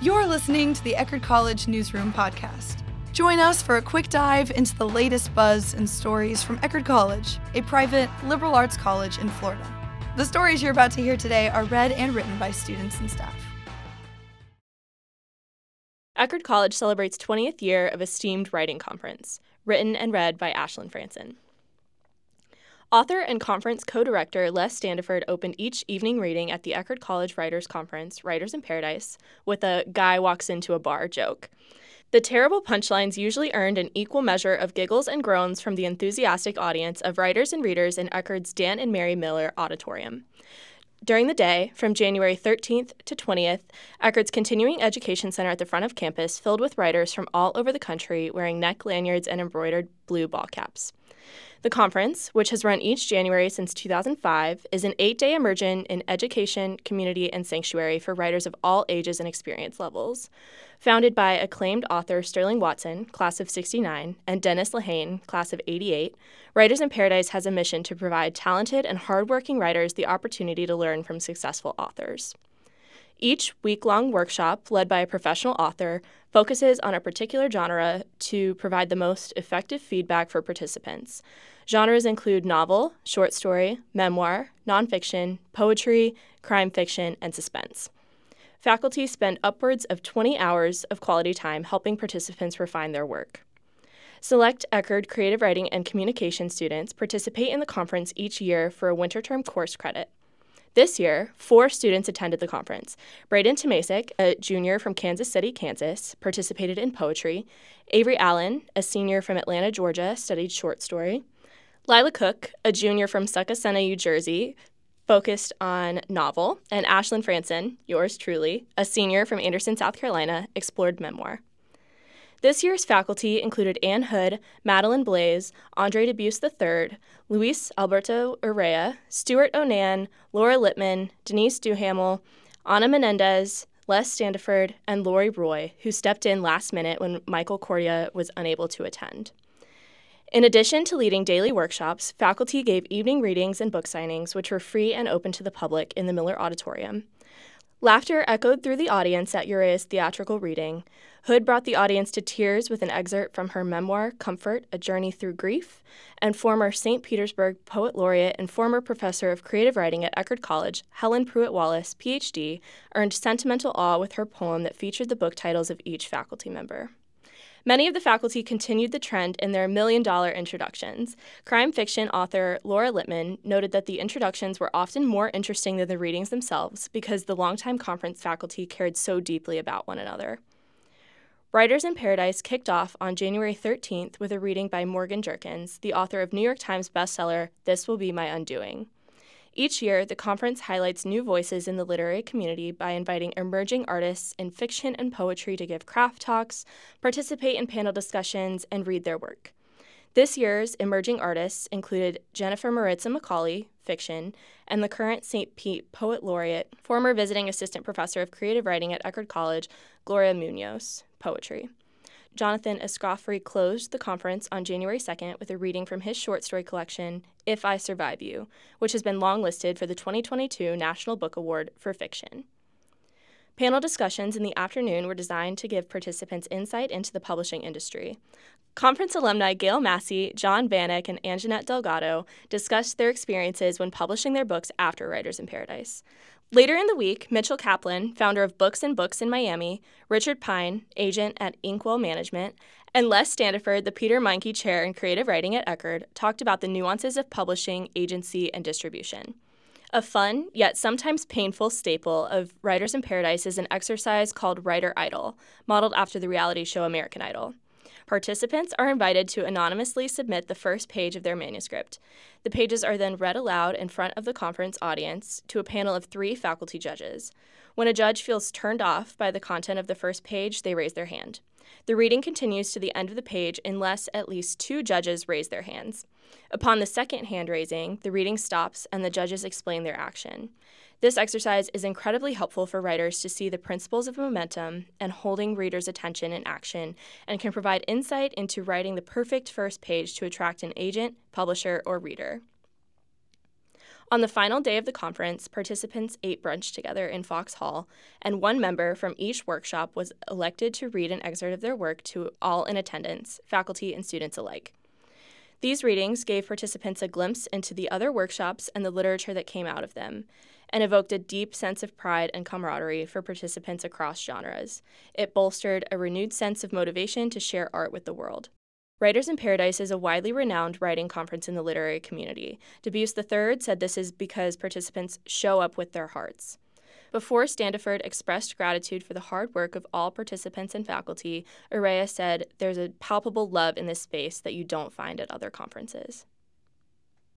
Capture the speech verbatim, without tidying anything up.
You're listening to the Eckerd College Newsroom podcast. Join us for a quick dive into the latest buzz and stories from Eckerd College, a private liberal arts college in Florida. The stories you're about to hear today are read and written by students and staff. Eckerd College celebrates twentieth year of esteemed writing conference, written and read by Ashlyn Franson. Author and conference co-director Les Standiford opened each evening reading at the Eckerd College Writers Conference, Writers in Paradise, with a guy walks into a bar joke. The terrible punchlines usually earned an equal measure of giggles and groans from the enthusiastic audience of writers and readers in Eckerd's Dan and Mary Miller Auditorium. During the day, from January thirteenth to twentieth, Eckerd's Continuing Education Center at the front of campus filled with writers from all over the country wearing neck lanyards and embroidered blue ball caps. The conference, which has run each January since two thousand five, is an eight-day immersion in education, community, and sanctuary for writers of all ages and experience levels. Founded by acclaimed author Sterling Watson, class of sixty-nine, and Dennis Lehane, class of eighty-eight, Writers in Paradise has a mission to provide talented and hardworking writers the opportunity to learn from successful authors. Each week-long workshop, led by a professional author, focuses on a particular genre to provide the most effective feedback for participants. Genres include novel, short story, memoir, nonfiction, poetry, crime fiction, and suspense. Faculty spend upwards of twenty hours of quality time helping participants refine their work. Select Eckerd creative writing and communication students participate in the conference each year for a winter term course credit. This year, four students attended the conference. Braden Tomasic, a junior from Kansas City, Kansas, participated in poetry. Avery Allen, a senior from Atlanta, Georgia, studied short story. Lila Cook, a junior from Succossena, New Jersey, focused on novel. And Ashlyn Franson, yours truly, a senior from Anderson, South Carolina, explored memoir. This year's faculty included Anne Hood, Madeline Blaze, Andre Debus the third, Luis Alberto Urrea, Stuart Onan, Laura Littman, Denise Duhamel, Anna Menendez, Les Standiford, and Lori Roy, who stepped in last minute when Michael Cordia was unable to attend. In addition to leading daily workshops, faculty gave evening readings and book signings, which were free and open to the public in the Miller Auditorium. Laughter echoed through the audience at Uriah's theatrical reading. Hood brought the audience to tears with an excerpt from her memoir, Comfort, A Journey Through Grief, and former Saint Petersburg Poet Laureate and former professor of creative writing at Eckerd College, Helen Pruitt-Wallace, P H D, earned sentimental awe with her poem that featured the book titles of each faculty member. Many of the faculty continued the trend in their million-dollar introductions. Crime fiction author Laura Littman noted that the introductions were often more interesting than the readings themselves because the longtime conference faculty cared so deeply about one another. Writers in Paradise kicked off on January thirteenth with a reading by Morgan Jerkins, the author of New York Times bestseller This Will Be My Undoing. Each year, the conference highlights new voices in the literary community by inviting emerging artists in fiction and poetry to give craft talks, participate in panel discussions, and read their work. This year's emerging artists included Jennifer Maritza Macaulay, fiction, and the current Saint Pete Poet Laureate, former visiting assistant professor of creative writing at Eckerd College, Gloria Munoz, poetry. Jonathan Escoffery closed the conference on January second with a reading from his short story collection, If I Survive You, which has been longlisted for the twenty twenty-two National Book Award for Fiction. Panel discussions in the afternoon were designed to give participants insight into the publishing industry. Conference alumni Gail Massey, John Vanek, and Anjanette Delgado discussed their experiences when publishing their books after Writers in Paradise. Later in the week, Mitchell Kaplan, founder of Books and Books in Miami, Richard Pine, agent at Inkwell Management, and Les Standiford, the Peter Meinke Chair in Creative Writing at Eckerd, talked about the nuances of publishing, agency, and distribution. A fun, yet sometimes painful staple of Writers in Paradise is an exercise called Writer Idol, modeled after the reality show American Idol. Participants are invited to anonymously submit the first page of their manuscript. The pages are then read aloud in front of the conference audience to a panel of three faculty judges. When a judge feels turned off by the content of the first page, they raise their hand. The reading continues to the end of the page unless at least two judges raise their hands. Upon the second hand raising, the reading stops and the judges explain their action. This exercise is incredibly helpful for writers to see the principles of momentum and holding readers' attention in action, and can provide insight into writing the perfect first page to attract an agent, publisher, or reader. On the final day of the conference, participants ate brunch together in Fox Hall, and one member from each workshop was elected to read an excerpt of their work to all in attendance, faculty and students alike. These readings gave participants a glimpse into the other workshops and the literature that came out of them, and evoked a deep sense of pride and camaraderie for participants across genres. It bolstered a renewed sense of motivation to share art with the world. Writers in Paradise is a widely renowned writing conference in the literary community. Dubusse the third said this is because participants show up with their hearts. Before Standiford expressed gratitude for the hard work of all participants and faculty, Urrea said, "There's a palpable love in this space that you don't find at other conferences."